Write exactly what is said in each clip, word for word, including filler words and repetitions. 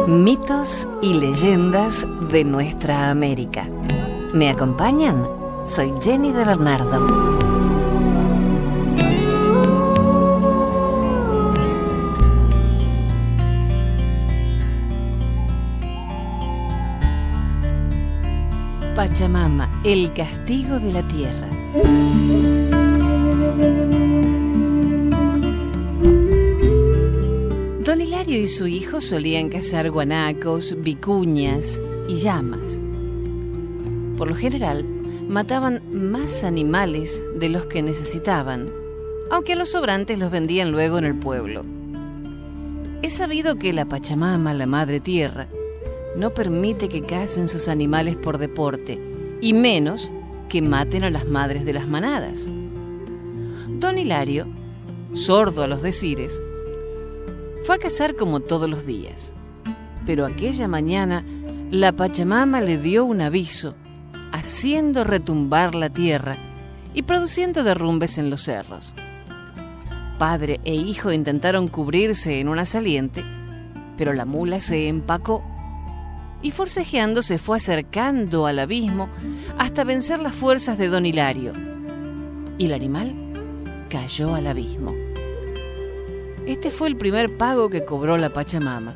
Mitos y leyendas de nuestra América. ¿Me acompañan? Soy Jenny de Bernardo. Pachamama, el castigo de la tierra. Don Hilario y su hijo solían cazar guanacos, vicuñas y llamas. Por lo general, mataban más animales de los que necesitaban, aunque a los sobrantes los vendían luego en el pueblo. Es sabido que la Pachamama, la Madre Tierra, no permite que cacen sus animales por deporte, y menos que maten a las madres de las manadas. Don Hilario, sordo a los decires, fue a cazar como todos los días, pero aquella mañana la Pachamama le dio un aviso, haciendo retumbar la tierra y produciendo derrumbes en los cerros. Padre e hijo intentaron cubrirse en una saliente, pero la mula se empacó y forcejeando se fue acercando al abismo hasta vencer las fuerzas de Don Hilario, y el animal cayó al abismo. Este fue el primer pago que cobró la Pachamama.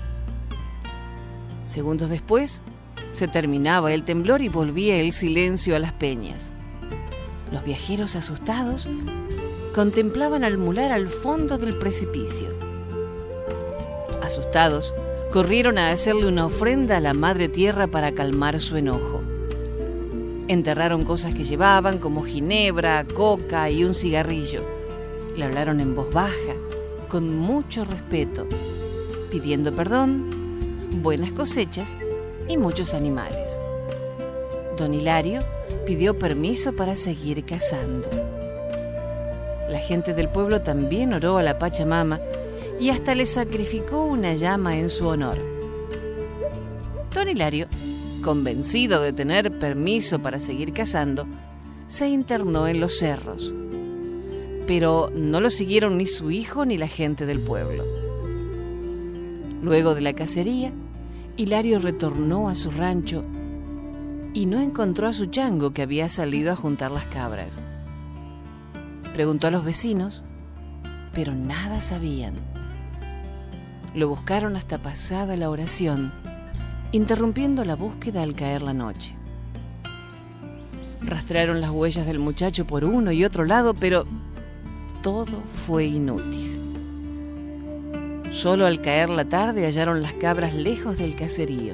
Segundos después, se terminaba el temblor y volvía el silencio a las peñas. Los viajeros asustados contemplaban al mular al fondo del precipicio. Asustados, corrieron a hacerle una ofrenda a la Madre Tierra para calmar su enojo. Enterraron cosas que llevaban, como ginebra, coca y un cigarrillo. Le hablaron en voz baja, con mucho respeto, pidiendo perdón, buenas cosechas y muchos animales. Don Hilario pidió permiso para seguir cazando. La gente del pueblo también oró a la Pachamama y hasta le sacrificó una llama en su honor. Don Hilario, convencido de tener permiso para seguir cazando, se internó en los cerros. Pero no lo siguieron ni su hijo ni la gente del pueblo. Luego de la cacería, Hilario retornó a su rancho y no encontró a su chango, que había salido a juntar las cabras. Preguntó a los vecinos, pero nada sabían. Lo buscaron hasta pasada la oración, interrumpiendo la búsqueda al caer la noche. Rastrearon las huellas del muchacho por uno y otro lado, pero todo fue inútil. Solo al caer la tarde hallaron las cabras lejos del caserío.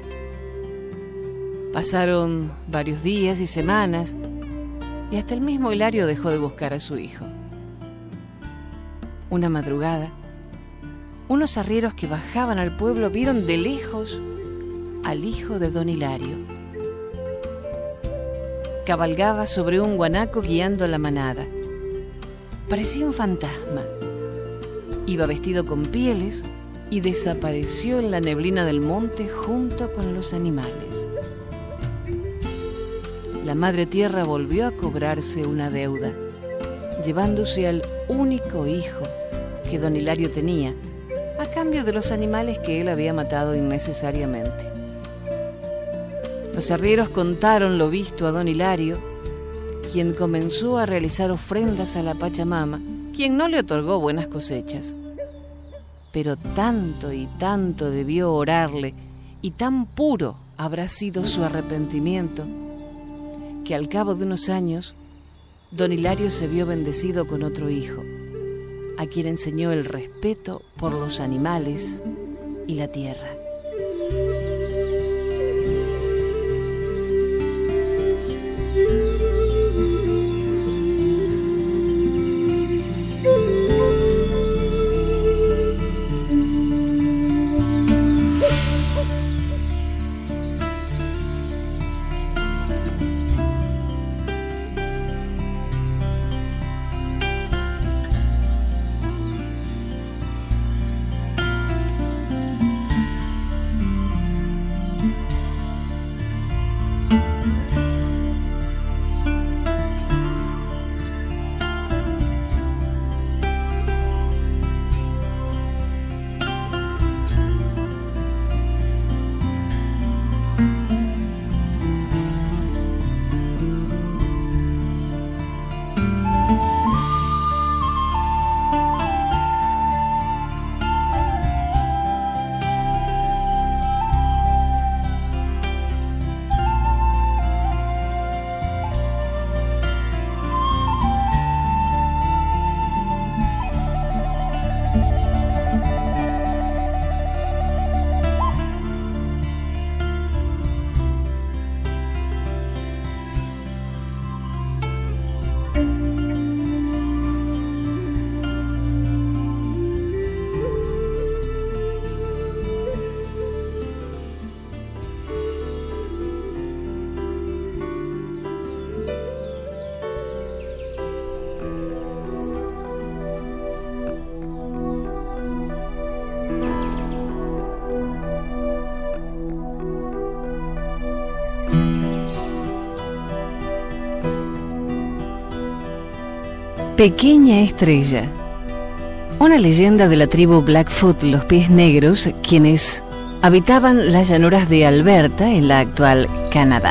Pasaron varios días y semanas, y hasta el mismo Hilario dejó de buscar a su hijo. Una madrugada, unos arrieros que bajaban al pueblo vieron de lejos al hijo de Don Hilario. Cabalgaba sobre un guanaco guiando a la manada. Parecía un fantasma. Iba vestido con pieles y desapareció en la neblina del monte junto con los animales. La Madre Tierra volvió a cobrarse una deuda, llevándose al único hijo que Don Hilario tenía, a cambio de los animales que él había matado innecesariamente. Los arrieros contaron lo visto a Don Hilario, quien comenzó a realizar ofrendas a la Pachamama, quien no le otorgó buenas cosechas. Pero tanto y tanto debió orarle, y tan puro habrá sido su arrepentimiento, que al cabo de unos años, Don Hilario se vio bendecido con otro hijo, a quien enseñó el respeto por los animales y la tierra. Pequeña Estrella, una leyenda de la tribu Blackfoot, los pies negros, quienes habitaban las llanuras de Alberta en la actual Canadá.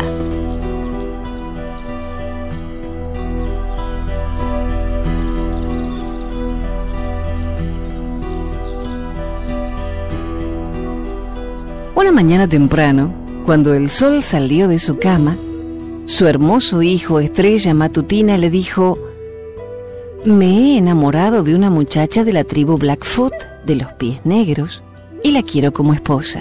Una mañana temprano, cuando el sol salió de su cama, su hermoso hijo Estrella Matutina le dijo: «Me he enamorado de una muchacha de la tribu Blackfoot, de los pies negros, y la quiero como esposa».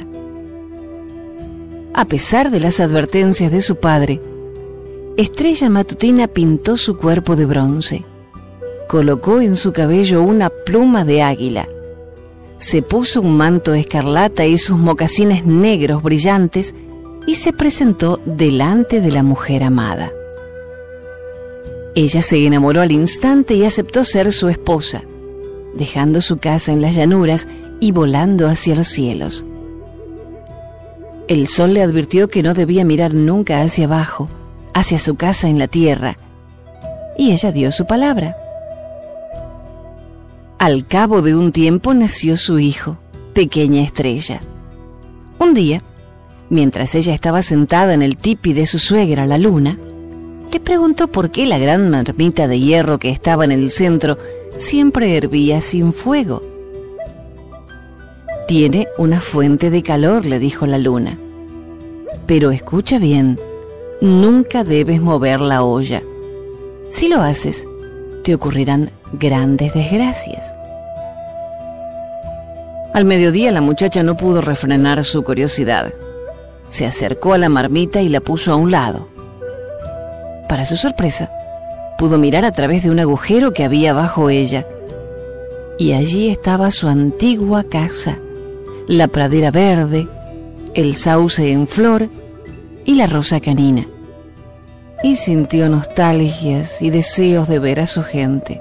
A pesar de las advertencias de su padre, Estrella Matutina pintó su cuerpo de bronce, colocó en su cabello una pluma de águila, se puso un manto escarlata y sus mocasines negros brillantes y se presentó delante de la mujer amada. Ella se enamoró al instante y aceptó ser su esposa, dejando su casa en las llanuras y volando hacia los cielos. El sol le advirtió que no debía mirar nunca hacia abajo, hacia su casa en la tierra, y ella dio su palabra. Al cabo de un tiempo nació su hijo, Pequeña Estrella. Un día, mientras ella estaba sentada en el tipi de su suegra, la luna, le preguntó por qué la gran marmita de hierro que estaba en el centro siempre hervía sin fuego. «Tiene una fuente de calor», le dijo la luna. «Pero escucha bien, nunca debes mover la olla. Si lo haces, te ocurrirán grandes desgracias». Al mediodía la muchacha no pudo refrenar su curiosidad. Se acercó a la marmita y la puso a un lado. Para su sorpresa, pudo mirar a través de un agujero que había bajo ella, y allí estaba su antigua casa, la pradera verde, el sauce en flor y la rosa canina. Y sintió nostalgias y deseos de ver a su gente.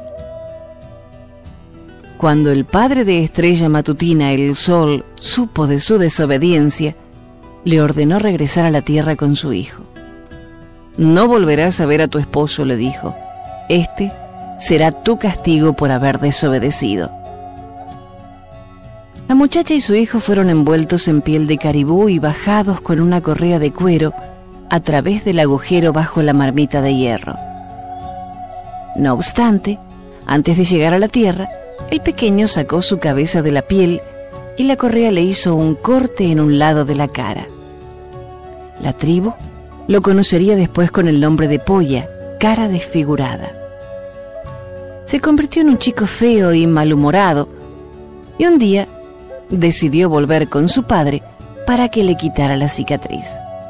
Cuando el padre de Estrella Matutina, el sol, supo de su desobediencia, le ordenó regresar a la tierra con su hijo. «No volverás a ver a tu esposo», le dijo. «Este será tu castigo por haber desobedecido». La muchacha y su hijo fueron envueltos en piel de caribú y bajados con una correa de cuero a través del agujero bajo la marmita de hierro. No obstante, antes de llegar a la tierra, el pequeño sacó su cabeza de la piel y la correa le hizo un corte en un lado de la cara. La tribu lo conocería después con el nombre de Polla, cara desfigurada. Se convirtió en un chico feo y malhumorado, y un día decidió volver con su padre para que le quitara la cicatriz.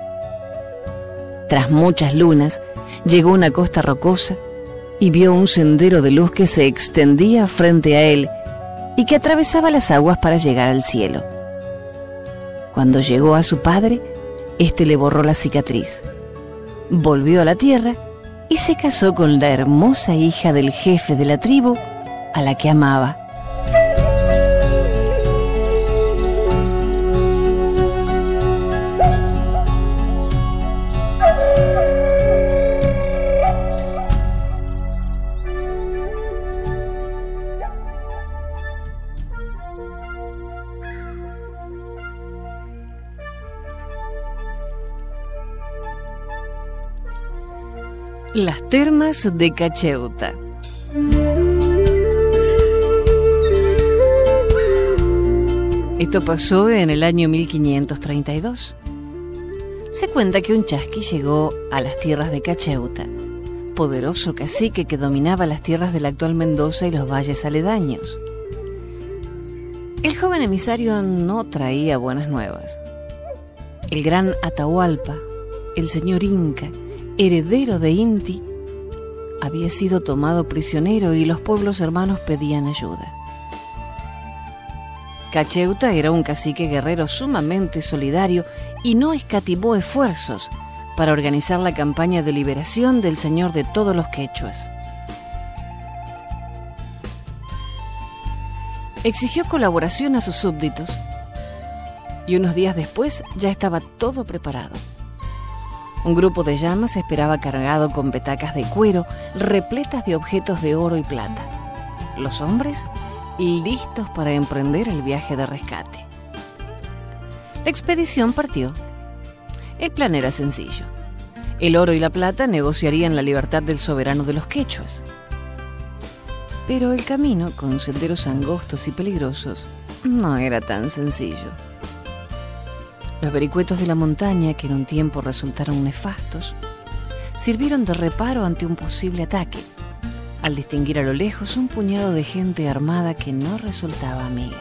Tras muchas lunas, llegó a una costa rocosa y vio un sendero de luz que se extendía frente a él y que atravesaba las aguas para llegar al cielo. Cuando llegó a su padre, éste le borró la cicatriz, volvió a la tierra y se casó con la hermosa hija del jefe de la tribu, a la que amaba. Las termas de Cacheuta. Esto pasó en el año mil quinientos treinta y dos. Se cuenta que un chasqui llegó a las tierras de Cacheuta, poderoso cacique que dominaba las tierras de la actual Mendoza y los valles aledaños. El joven emisario no traía buenas nuevas. El gran Atahualpa, el señor Inca, heredero de Inti, había sido tomado prisionero y los pueblos hermanos pedían ayuda. Cacheuta era un cacique guerrero sumamente solidario y no escatimó esfuerzos para organizar la campaña de liberación del señor de todos los quechuas. Exigió colaboración a sus súbditos y unos días después ya estaba todo preparado. Un grupo de llamas esperaba cargado con petacas de cuero repletas de objetos de oro y plata. Los hombres listos para emprender el viaje de rescate. La expedición partió. El plan era sencillo. El oro y la plata negociarían la libertad del soberano de los quechuas. Pero el camino, con senderos angostos y peligrosos, no era tan sencillo. Los vericuetos de la montaña, que en un tiempo resultaron nefastos, sirvieron de reparo ante un posible ataque, al distinguir a lo lejos un puñado de gente armada que no resultaba amiga.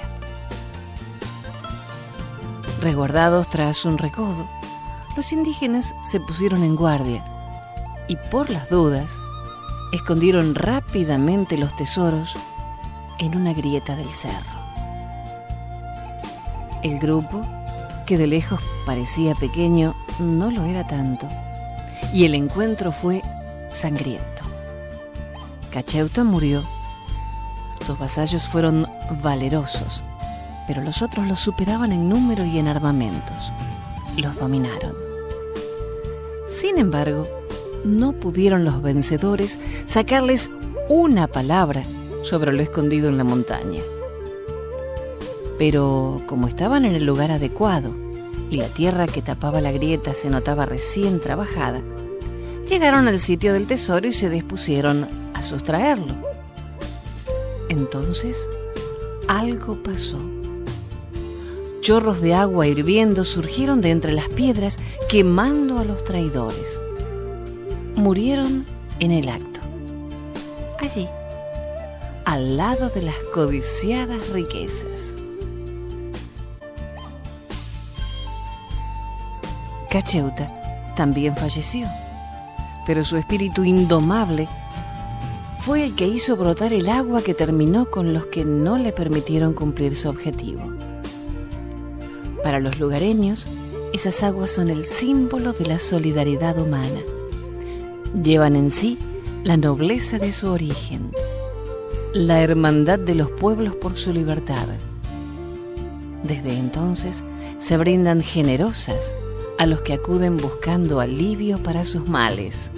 Resguardados tras un recodo, los indígenas se pusieron en guardia y, por las dudas, escondieron rápidamente los tesoros en una grieta del cerro. El grupo, que de lejos parecía pequeño, no lo era tanto, y el encuentro fue sangriento. Cacheuta murió. Sus vasallos fueron valerosos, pero los otros los superaban en número y en armamentos. Los dominaron. Sin embargo, no pudieron los vencedores sacarles una palabra sobre lo escondido en la montaña. Pero como estaban en el lugar adecuado y la tierra que tapaba la grieta se notaba recién trabajada, llegaron al sitio del tesoro y se dispusieron a sustraerlo. Entonces, algo pasó. Chorros de agua hirviendo surgieron de entre las piedras, quemando a los traidores. Murieron en el acto. Allí, al lado de las codiciadas riquezas. Cacheuta también falleció, pero su espíritu indomable fue el que hizo brotar el agua que terminó con los que no le permitieron cumplir su objetivo. Para los lugareños, esas aguas son el símbolo de la solidaridad humana. Llevan en sí la nobleza de su origen, la hermandad de los pueblos por su libertad. Desde entonces se brindan generosas a los que acuden buscando alivio para sus males.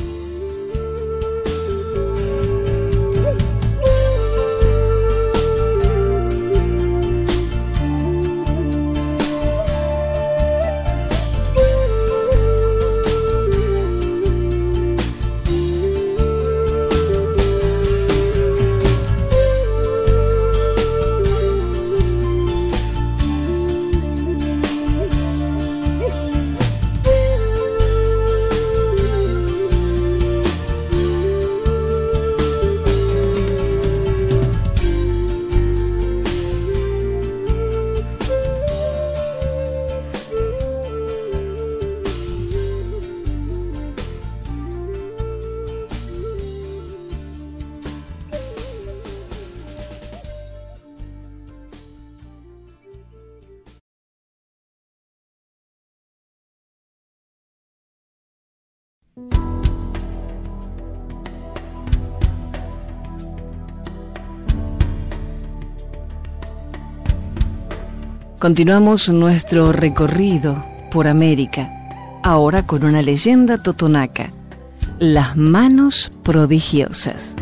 Continuamos nuestro recorrido por América, ahora con una leyenda totonaca, las manos prodigiosas.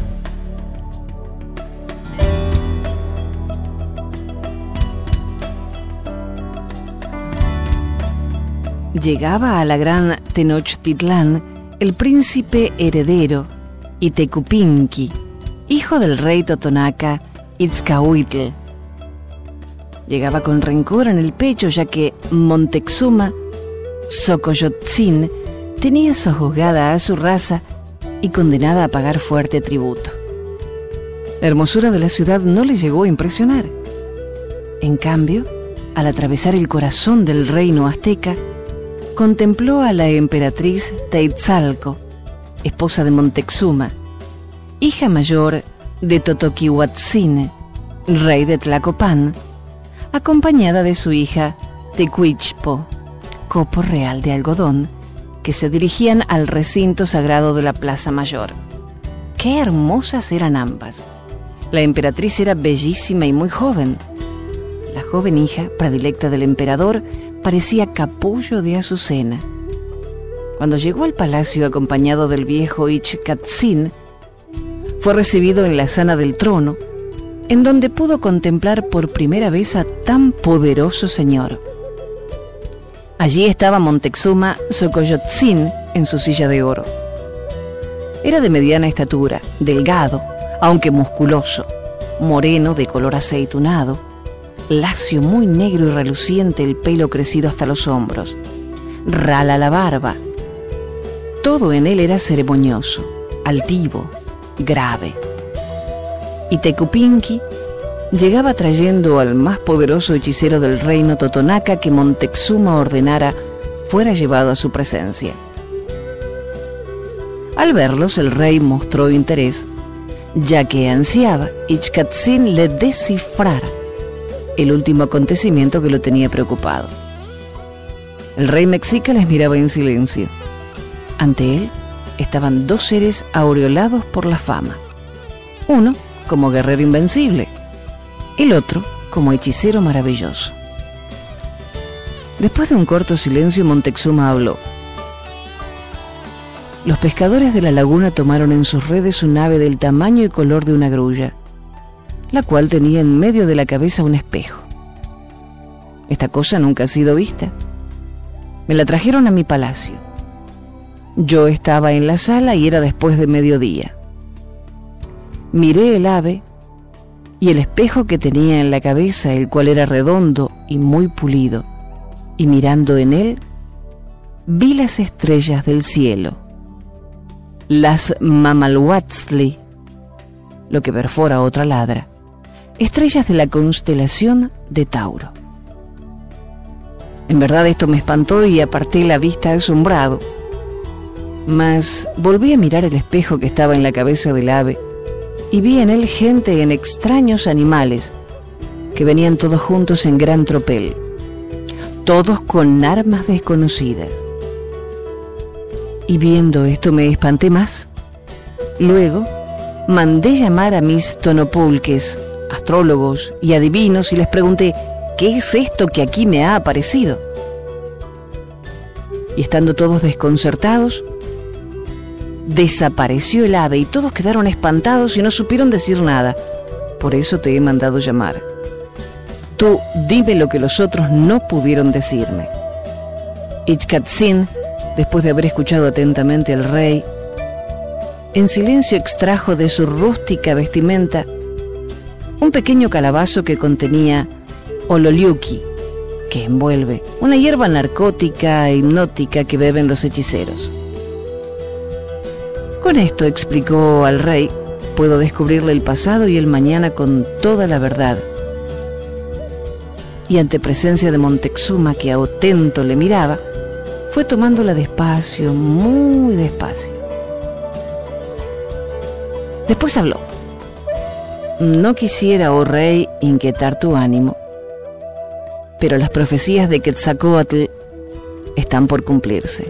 Llegaba a la gran Tenochtitlán el príncipe heredero Itecupinqui, hijo del rey totonaca Itzcahuitl. Llegaba con rencor en el pecho, ya que Montezuma Xocoyotzin tenía sojuzgada a su raza y condenada a pagar fuerte tributo. La hermosura de la ciudad no le llegó a impresionar. En cambio, al atravesar el corazón del reino azteca, contempló a la emperatriz Teitzalco, esposa de Montezuma, hija mayor de Totoquihuatzin, rey de Tlacopan, acompañada de su hija Tecuichpo, copo real de algodón, que se dirigían al recinto sagrado de la Plaza Mayor. ¡Qué hermosas eran ambas! La emperatriz era bellísima y muy joven. La joven hija, predilecta del emperador, parecía capullo de azucena. cuando llegó al palacio acompañado del viejo Ichkatzin, fue recibido en la sala del trono, en donde pudo contemplar por primera vez a tan poderoso señor. Allí estaba Montezuma Xocoyotzin en su silla de oro. Era de mediana estatura, delgado, aunque musculoso, moreno de color aceitunado, lacio, muy negro y reluciente, el pelo crecido hasta los hombros, rala la barba. Todo en él era ceremonioso, altivo, grave. Y Tecupinqui llegaba trayendo al más poderoso hechicero del reino Totonaca que Montezuma ordenara fuera llevado a su presencia. Al verlos, el rey mostró interés, ya que ansiaba Ichkatzin le descifrara el último acontecimiento que lo tenía preocupado. El rey mexica les miraba en silencio. Ante él estaban dos seres aureolados por la fama. Uno como guerrero invencible, el otro como hechicero maravilloso. Después de un corto silencio, Montezuma habló. Los pescadores de la laguna tomaron en sus redes un ave del tamaño y color de una grulla, la cual tenía en medio de la cabeza un espejo. Esta cosa nunca ha sido vista. Me la trajeron a mi palacio. Yo estaba en la sala y era después de mediodía. Miré el ave y el espejo que tenía en la cabeza, el cual era redondo y muy pulido, y mirando en él, vi las estrellas del cielo, las Mamalhuatzli, lo que perfora otra ladra, estrellas de la constelación de Tauro. En verdad esto me espantó y aparté la vista asombrado, mas volví a mirar el espejo que estaba en la cabeza del ave y vi en él gente en extraños animales que venían todos juntos en gran tropel, todos con armas desconocidas. Y viendo esto me espanté más. Luego mandé llamar a mis tonopulques, astrólogos y adivinos, y les pregunté: ¿qué es esto que aquí me ha aparecido? Y estando todos desconcertados, desapareció el ave y todos quedaron espantados y no supieron decir nada. Por eso te he mandado llamar. Tú dime lo que los otros no pudieron decirme. Ichkatzin, después de haber escuchado atentamente al rey, en silencio extrajo de su rústica vestimenta un pequeño calabazo que contenía ololiuqui, que envuelve una hierba narcótica e hipnótica que beben los hechiceros. Con esto, explicó al rey, puedo descubrirle el pasado y el mañana con toda la verdad. Y ante presencia de Montezuma, que atento le miraba, fue tomándola despacio, muy despacio. Después habló. No quisiera, oh rey, inquietar tu ánimo, pero las profecías de Quetzalcóatl están por cumplirse.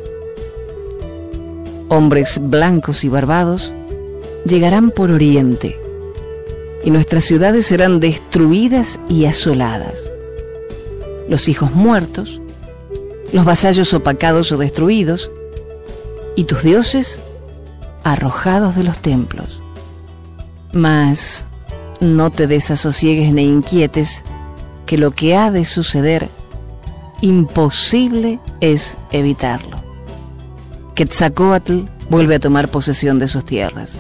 Hombres blancos y barbados llegarán por oriente, y nuestras ciudades serán destruidas y asoladas. Los hijos muertos, los vasallos opacados o destruidos, y tus dioses arrojados de los templos. Mas no te desasosiegues ni inquietes, que lo que ha de suceder, imposible es evitarlo. Quetzalcóatl vuelve a tomar posesión de sus tierras.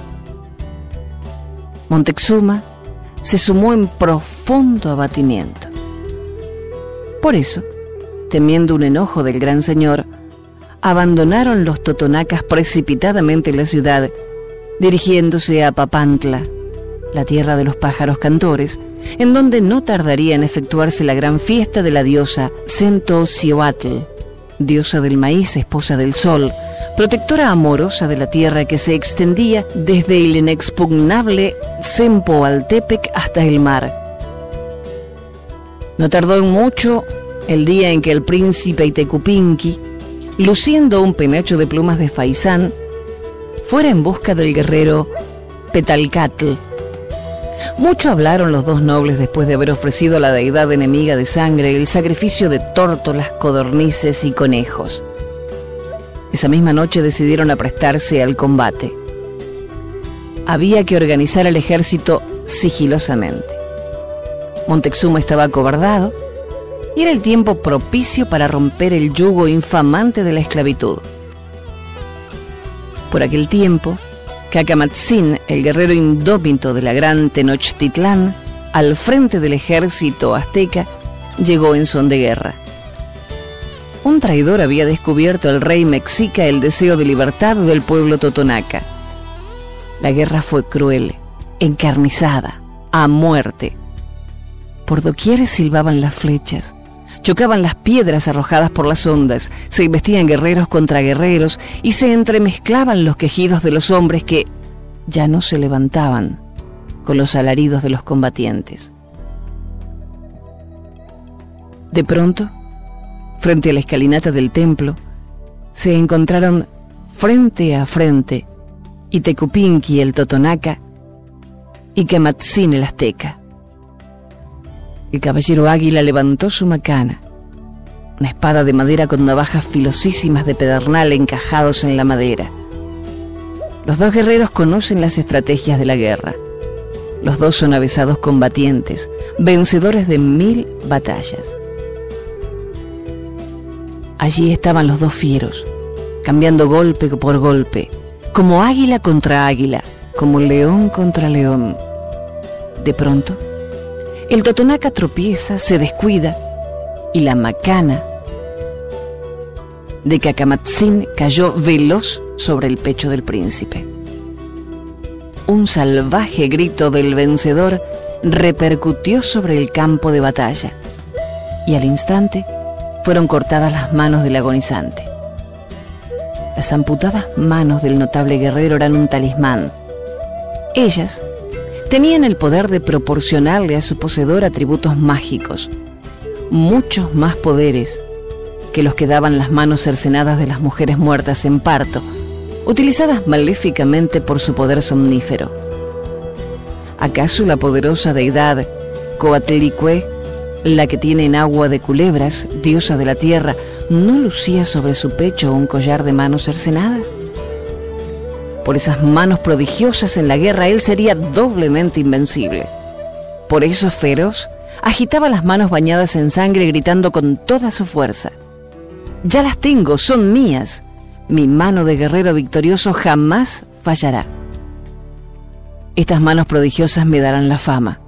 Montezuma se sumó en profundo abatimiento. Por eso, temiendo un enojo del gran señor, abandonaron los totonacas precipitadamente la ciudad, dirigiéndose a Papantla, la tierra de los pájaros cantores, en donde no tardaría en efectuarse la gran fiesta de la diosa Centoccioatl, diosa del maíz, esposa del sol, protectora amorosa de la tierra que se extendía desde el inexpugnable Zempoaltepec hasta el mar. No tardó en mucho el día en que el príncipe Tecupinqui, luciendo un penacho de plumas de faisán, fuera en busca del guerrero Petalcatl. Mucho hablaron los dos nobles después de haber ofrecido a la deidad enemiga de sangre el sacrificio de tórtolas, codornices y conejos. Esa misma noche decidieron aprestarse al combate. Había que organizar al ejército sigilosamente. Montezuma estaba acobardado y era el tiempo propicio para romper el yugo infamante de la esclavitud. Por aquel tiempo, Cacamatzin, el guerrero indómito de la gran Tenochtitlán, al frente del ejército azteca, llegó en son de guerra. Un traidor había descubierto al rey mexica el deseo de libertad del pueblo totonaca. La guerra fue cruel, encarnizada, a muerte. Por doquier silbaban las flechas, chocaban las piedras arrojadas por las ondas, se embestían guerreros contra guerreros y se entremezclaban los quejidos de los hombres que ya no se levantaban con los alaridos de los combatientes. De pronto, frente a la escalinata del templo, se encontraron frente a frente Itecupinqui el totonaca y Camatzin el azteca. El caballero águila levantó su macana, una espada de madera con navajas filosísimas de pedernal encajados en la madera. Los dos guerreros conocen las estrategias de la guerra. Los dos son avesados combatientes, vencedores de mil batallas. Allí estaban los dos fieros, cambiando golpe por golpe, como águila contra águila, como león contra león. De pronto, el totonaca tropieza, se descuida, y la macana de Cacamatzin cayó veloz sobre el pecho del príncipe. Un salvaje grito del vencedor repercutió sobre el campo de batalla, y al instante fueron cortadas las manos del agonizante. Las amputadas manos del notable guerrero eran un talismán. Ellas tenían el poder de proporcionarle a su poseedor atributos mágicos, muchos más poderes que los que daban las manos cercenadas de las mujeres muertas en parto, utilizadas maléficamente por su poder somnífero. ¿Acaso la poderosa deidad Coatlicue, la que tiene en agua de culebras, diosa de la tierra, no lucía sobre su pecho un collar de manos cercenadas? Por esas manos prodigiosas en la guerra él sería doblemente invencible. Por eso feroz agitaba las manos bañadas en sangre, gritando con toda su fuerza: «Ya las tengo, son mías. Mi mano de guerrero victorioso jamás fallará. Estas manos prodigiosas me darán la fama».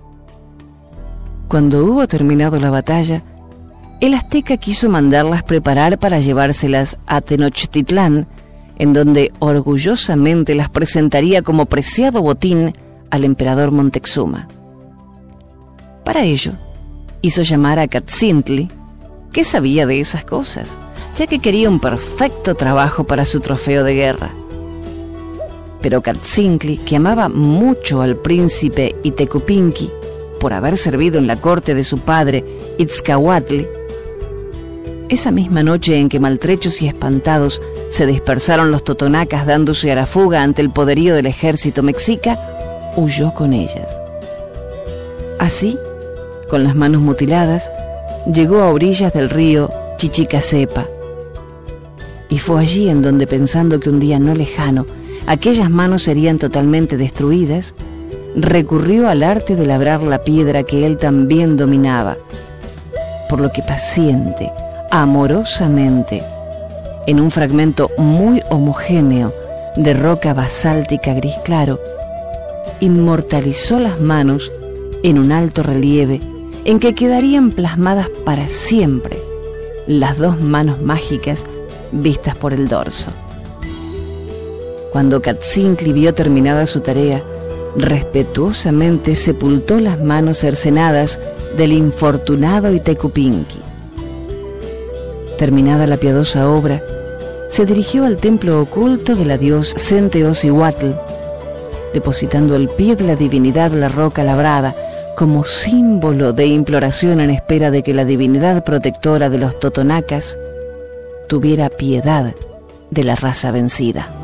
Cuando hubo terminado la batalla, el azteca quiso mandarlas preparar para llevárselas a Tenochtitlán, en donde orgullosamente las presentaría como preciado botín al emperador Montezuma. Para ello, hizo llamar a Catzintli, que sabía de esas cosas, ya que quería un perfecto trabajo para su trofeo de guerra. Pero Catzintli, que amaba mucho al príncipe Itecupinqui, por haber servido en la corte de su padre Itzcahuatli, esa misma noche en que maltrechos y espantados se dispersaron los totonacas dándose a la fuga ante el poderío del ejército mexica, huyó con ellas. Así, con las manos mutiladas, llegó a orillas del río Chichicacepa. Y fue allí en donde, pensando que un día no lejano aquellas manos serían totalmente destruidas, recurrió al arte de labrar la piedra que él también dominaba, por lo que paciente, amorosamente, en un fragmento muy homogéneo de roca basáltica gris claro, inmortalizó las manos en un alto relieve en que quedarían plasmadas para siempre las dos manos mágicas vistas por el dorso. Cuando Catzintli vio terminada su tarea, respetuosamente sepultó las manos cercenadas del infortunado Itecupinqui. Terminada la piadosa obra, se dirigió al templo oculto de la diosa Centeocihuatl, depositando al pie de la divinidad la roca labrada como símbolo de imploración en espera de que la divinidad protectora de los totonacas tuviera piedad de la raza vencida.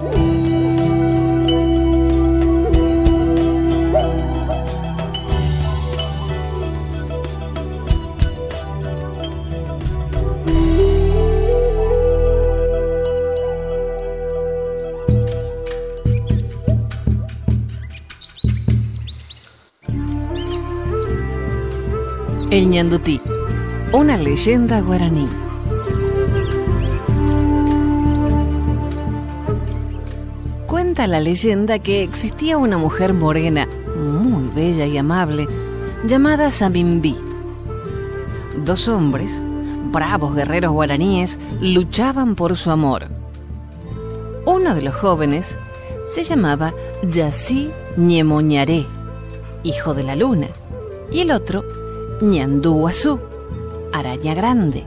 El ñandutí, una leyenda guaraní. Cuenta la leyenda que existía una mujer morena, muy bella y amable, llamada Samimbí. Dos hombres, bravos guerreros guaraníes, luchaban por su amor. Uno de los jóvenes se llamaba Yací Ñemoñaré, hijo de la luna, y el otro Ñandúguazú, araña grande.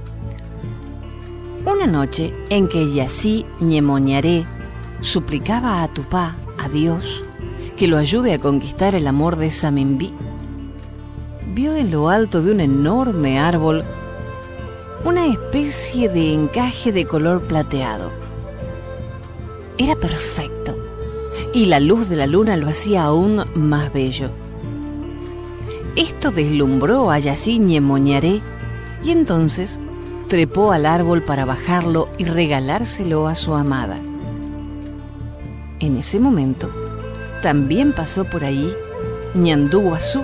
Una noche en que Yací Ñemoñaré suplicaba a Tupá, a Dios, que lo ayude a conquistar el amor de Samimbí, vio en lo alto de un enorme árbol una especie de encaje de color plateado. Era perfecto, y la luz de la luna lo hacía aún más bello. Esto deslumbró a Yací Ñemoñaré, y entonces trepó al árbol para bajarlo y regalárselo a su amada. En ese momento, también pasó por ahí Ñandúguazú,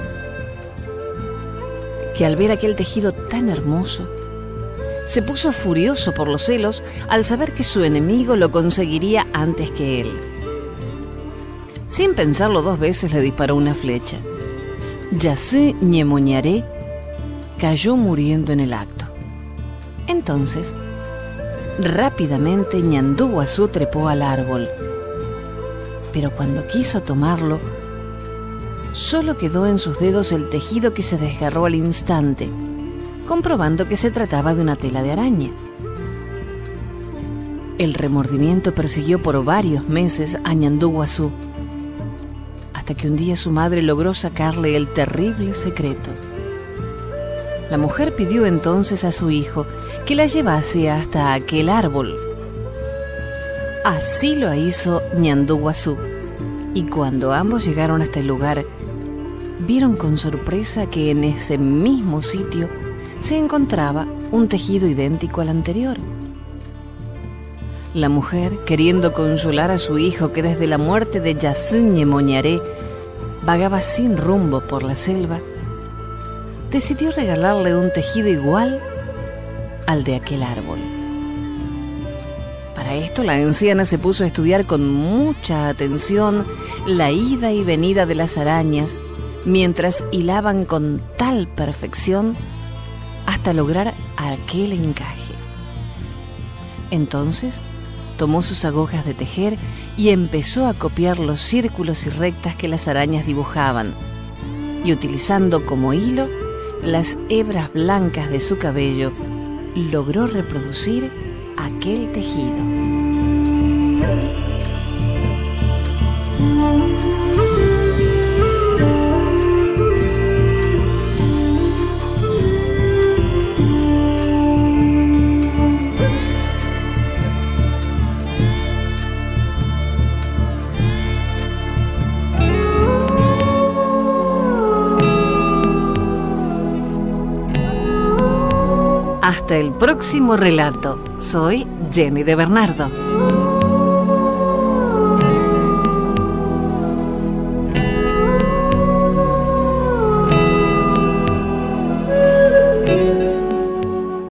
que al ver aquel tejido tan hermoso, se puso furioso por los celos al saber que su enemigo lo conseguiría antes que él. Sin pensarlo dos veces le disparó una flecha. Yací Ñemoñaré cayó muriendo en el acto. Entonces, rápidamente Ñandúguazú trepó al árbol, pero cuando quiso tomarlo, solo quedó en sus dedos el tejido que se desgarró al instante, comprobando que se trataba de una tela de araña. El remordimiento persiguió por varios meses a Ñandúguazú, hasta que un día su madre logró sacarle el terrible secreto. La mujer pidió entonces a su hijo que la llevase hasta aquel árbol. Así lo hizo Ñandúguazú, y cuando ambos llegaron hasta el lugar, vieron con sorpresa que en ese mismo sitio se encontraba un tejido idéntico al anterior. La mujer, queriendo consolar a su hijo que desde la muerte de Yací Ñemoñaré vagaba sin rumbo por la selva, decidió regalarle un tejido igual al de aquel árbol. Para esto, la anciana se puso a estudiar con mucha atención la ida y venida de las arañas, mientras hilaban con tal perfección hasta lograr aquel encaje. Entonces, tomó sus agujas de tejer y empezó a copiar los círculos y rectas que las arañas dibujaban, y utilizando como hilo las hebras blancas de su cabello, logró reproducir aquel tejido. Hasta el próximo relato. Soy Jenny de Bernardo.